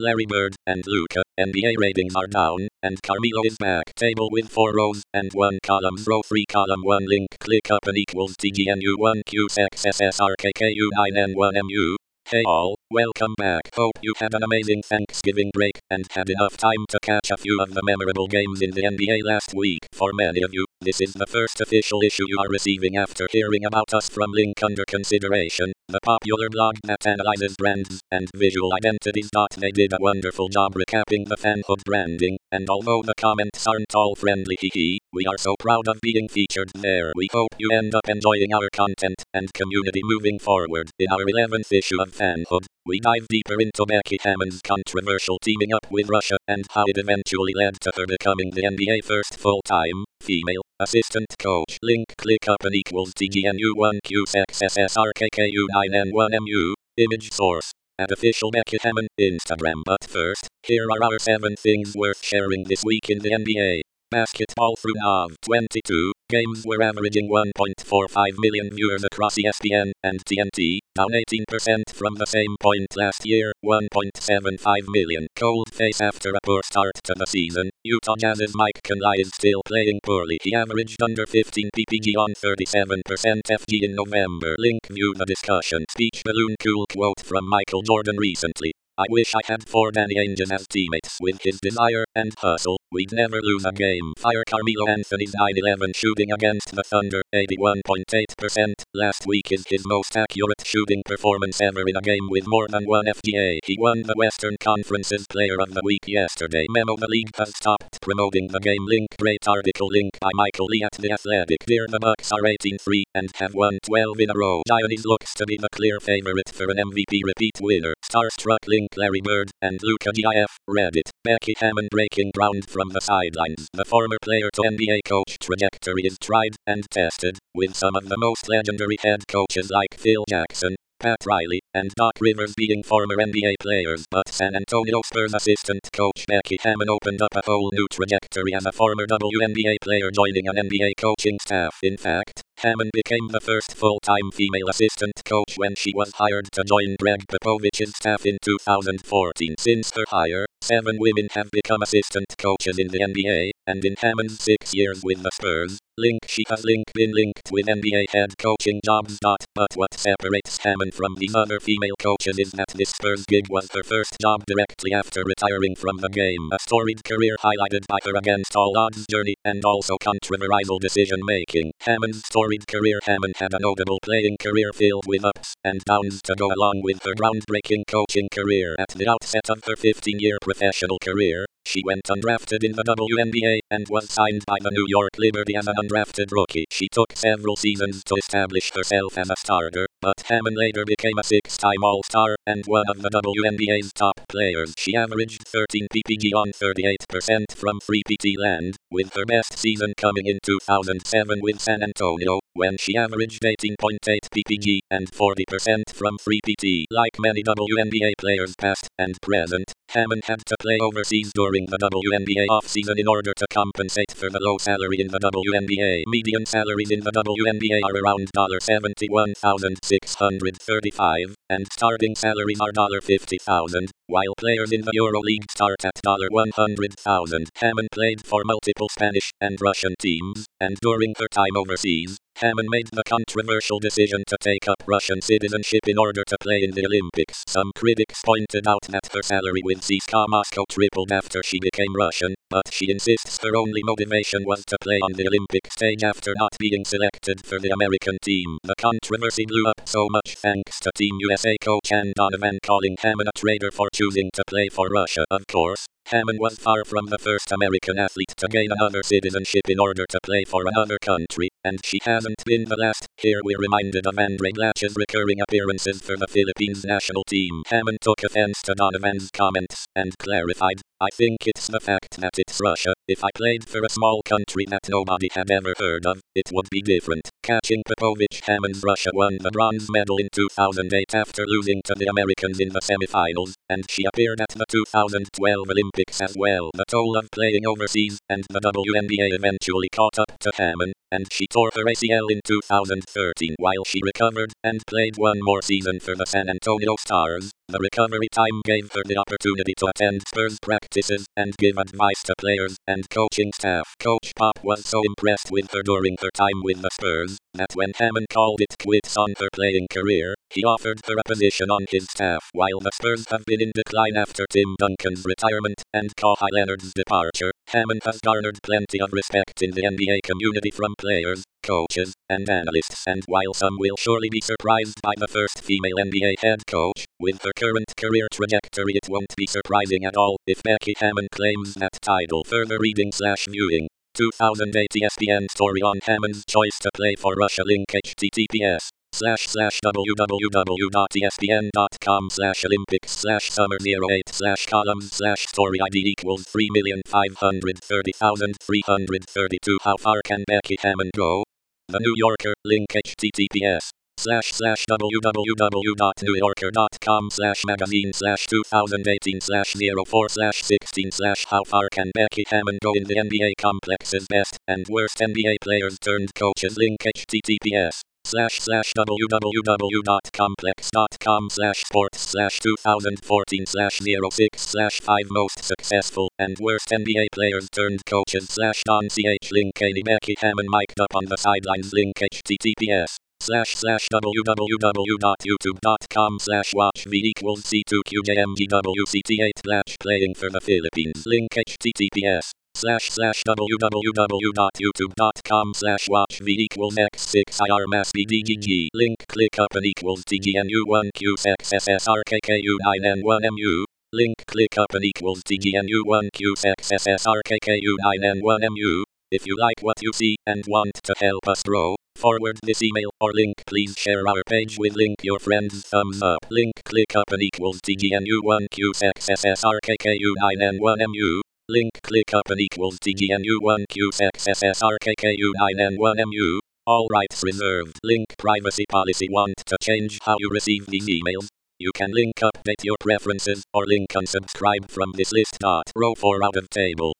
Larry Bird, and Luka. NBA ratings are down, and Carmelo is back. Table with 4 rows and 1 columns. Row 3 column 1 link. Click up and equals TGNU 1 QSXSSRKKU 9N1MU. Hey all, welcome back. Hope you had an amazing Thanksgiving break and had enough time to catch a few of the memorable games in the NBA last week. For many of you, this is the first official issue you are receiving after hearing about us from Link Under Consideration, the popular blog that analyzes brands and visual identities. They did a wonderful job recapping the fanhood branding, and although the comments aren't all friendly, we are so proud of being featured there. We hope you end up enjoying our content and community moving forward. In our 11th issue of Fanhood, we dive deeper into Becky Hammon's controversial teaming up with Russia and how it eventually led to her becoming the NBA first full-time female assistant coach. Link click up and equals TGNU 1 QSXSSRKKU 9N1MU. Image source at official Becky Hammon Instagram. But first, here are our 7 things worth sharing this week in the NBA. Basketball through Nov 22 games were averaging 1.45 million viewers across ESPN and TNT, down 18% from the same point last year, 1.75 million. Cold face after a poor start to the season. Utah Jazz's Mike Conley is still playing poorly. He averaged under 15 ppg on 37% FG in November. Link view the discussion. Speech balloon cool quote from Michael Jordan recently. I wish I had 4 Danny Ainges as teammates. With his desire and hustle, we'd never lose a game. Fire Carmelo Anthony's 9-11 shooting against the Thunder, 81.8%. Last week is his most accurate shooting performance ever in a game with more than 1 FGA. He won the Western Conference's Player of the Week yesterday. Memo: the league has stopped promoting the game. Link great article link by Michael Lee at The Athletic. Here the Bucks are 18-3 and have won 12 in a row. Giannis looks to be the clear favorite for an MVP repeat winner. Starstruck link Larry Bird and Luka GIF. Reddit. Becky Hammon breaking ground from the sidelines. The former player to NBA coach trajectory is tried and tested, with some of the most legendary head coaches like Phil Jackson, Pat Riley, and Doc Rivers being former NBA players. But San Antonio Spurs assistant coach Becky Hammon opened up a whole new trajectory as a former WNBA player joining an NBA coaching staff. In fact, Hammon became the first full-time female assistant coach when she was hired to join Greg Popovich's staff in 2014. Since her hire, 7 women have become assistant coaches in the NBA, and in Hammon's 6 years with the Spurs, she has been linked with NBA head coaching jobs. But what separates Hammon from these other female coaches is that this Spurs gig was her first job directly after retiring from the game. A storied career highlighted by her against all odds journey, and also controversial decision-making. Hammon's storied career. Hammon had a notable playing career filled with ups and downs to go along with her groundbreaking coaching career. At the outset of her 15-year professional career, she went undrafted in the WNBA and was signed by the New York Liberty as an undrafted rookie. She took several seasons to establish herself as a starter, but Hammon later became a 6-time All-Star and one of the WNBA's top players. She averaged 13 ppg on 38% from 3PT land, with her best season coming in 2007 with San Antonio, when she averaged 18.8 ppg and 40% from 3PT. Like many WNBA players past and present, Hammon had to play overseas during the WNBA offseason in order to compensate for the low salary in the WNBA. Median salaries in the WNBA are around $71,635, and starting salaries are $50,000, while players in the EuroLeague start at $100,000. Hammon played for multiple Spanish and Russian teams, and during her time overseas, Hammon made the controversial decision to take up Russian citizenship in order to play in the Olympics. Some critics pointed out that her salary with CSKA Moscow tripled after she became Russian, but she insists her only motivation was to play on the Olympic stage after not being selected for the American team. The controversy blew up so much thanks to Team USA coach Ann Donovan calling Hammon a traitor for choosing to play for Russia. Of course, Hammon was far from the first American athlete to gain another citizenship in order to play for another country, and she hasn't been the last. Here we're reminded of Andre Glach's recurring appearances for the Philippines national team. Hammon took offense to Donovan's comments and clarified, I think it's the fact that it's Russia. If I played for a small country that nobody had ever heard of, it would be different. Catching Popovich. Hammon's Russia won the bronze medal in 2008 after losing to the Americans in the semifinals, and she appeared at the 2012 Olympics as well. The toll of playing overseas and the WNBA eventually caught up to Hammon, and she tore her ACL in 2013 while she recovered and played one more season for the San Antonio Stars. The recovery time gave her the opportunity to attend Spurs practices and give advice to players and coaching staff. Coach Pop was so impressed with her during her time with the Spurs that when Hammond called it quits on her playing career, he offered her a position on his staff. While the Spurs have been in decline after Tim Duncan's retirement and Kawhi Leonard's departure, Hammond has garnered plenty of respect in the NBA community from players, coaches, and analysts, and while some will surely be surprised by the first female NBA head coach, with her current career trajectory it won't be surprising at all if Becky Hammond claims that title. Further reading/viewing 2008 ESPN story on Hammond's choice to play for Russia. Link https://www.espn.com/olympics/summer08/columns/story ID equals 3,530,332. How far can Becky Hammond go? The New Yorker. Link https://www.newyorker.com/magazine/2018/04/16/ How far can Becky Hammond go in the NBA complex's best and worst NBA players turned coaches. Link https://www.complex.com/sports/2014/06/5 most successful and worst NBA players turned coaches/Don CH. Link Becky Hammond mic'd up on the sidelines. Link https://www.youtube.com/watchv equals C2QJMGWCT8 playing for the Philippines. Link https://www.youtube.com/watchv equals X6IR mass BDGG. Link click up and equals TGNU1QSXSSRKKU9N1MU. Link click up and equals TGNU1QSXSSRKKU9N1MU. If you like what you see and want to help us grow, forward this email or link. Please share our page with link your friends. Thumbs up. Link click up and equals TGNU1QSXSSRKKU9N1MU. Link click up and equals TGNU1QSXSSRKKU9N1MU. All rights reserved. Link privacy policy. Want to change how you receive these emails? You can link update your preferences or link unsubscribe from this list. Row 4 out of table.